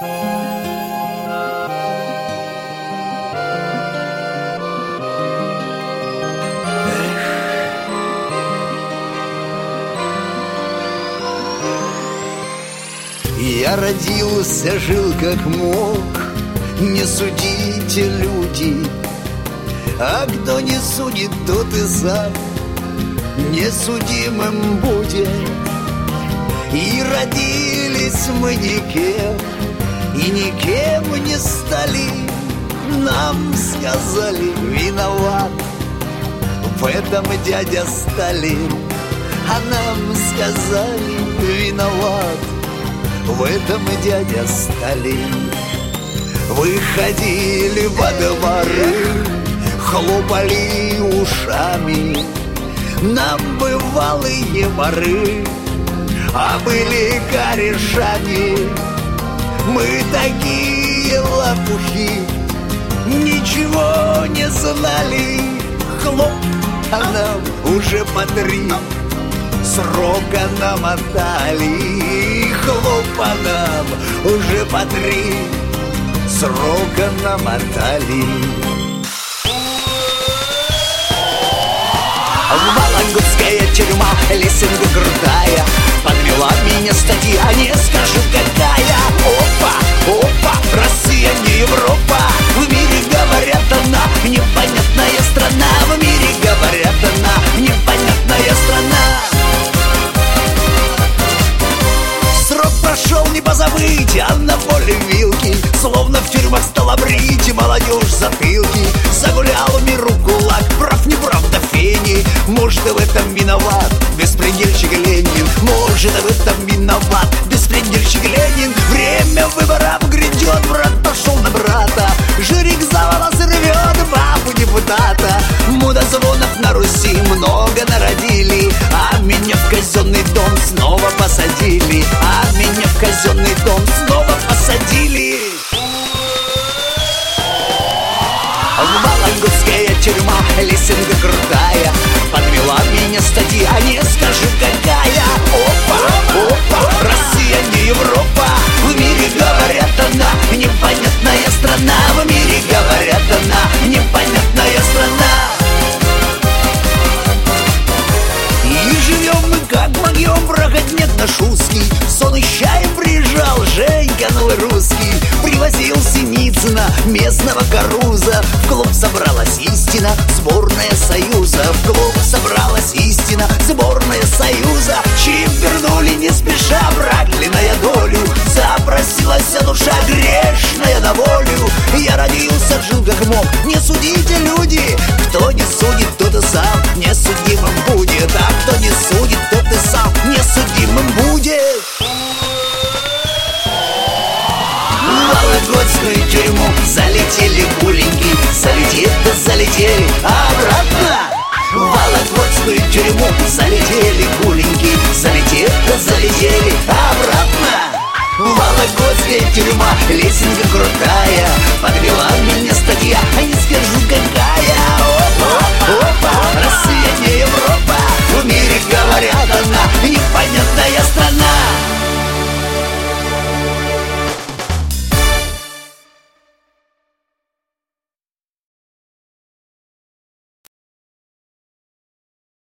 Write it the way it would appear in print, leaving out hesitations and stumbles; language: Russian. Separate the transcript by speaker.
Speaker 1: Я родился, жил как мог, не судите, люди. А кто не судит, тот и сам несудимым будет. И родились мы никем, и никем не стали. Нам сказали, виноват в этом дядя Сталин. А нам сказали, виноват в этом дядя Сталин. Выходили во дворы, хлопали ушами нам бывалые воры, а были корешами. Мы такие лопухи, ничего не знали. Хлоп, а нам уже по 3 срока намотали. Хлоп, а нам уже по 3 срока намотали. Вологодская тюрьма, лесенка крутая, подвела меня статья, не скажу какая. Опа, опа, Россия не Европа. В мире, говорят, она непонятная страна. В мире, говорят, она непонятная страна. Срок прошел, не позабыть, а на поле вилки, словно в тюрьмах стала брить молодежь затылки. Загулял миру кулак, прав не прав до фени. Может, в этом виноват беспредельщик Ленин. Может, в этом виноват беспредельщик Ленин. Время выборов грядет, брат пошел на брата. Жирик за волосы рвет бабу депутата. Мудозвонов на Руси много народили, а меня в казенный дом снова посадили. А меня в казенный дом снова посадили. Вологодская тюрьма, лесенка крутая, подвела меня статья, не скажу какая. Опа, опа, Россия не Европа. В мире, говорят, она непонятная страна. В мире, говорят, она непонятная страна. И живем мы как могем, проходить нет наш узкий. Сон и чай приезжал Женька новый русский. Привозил Синицына, местного каруза. В клуб собралась истина, сборная Союза. В клуб собралась истина, сборная Союза. Чип вернули не спеша, братленная долю. Запросилась душа грешная на волю. Я родился, жил как мог, не судите, люди. Кто не судит, тот и сам несудимым будет. А кто не судит, тот и сам несудимым будет. В Вологодскую тюрьму залетели гуленьки, залетели, да залетели обратно. В Вологодскую тюрьму залетели гуленьки, залетели, да залетели обратно. Вологодская тюрьма, лесенка крутая, подвела меня статья, а не скажу какая. Опа, опа, Россия не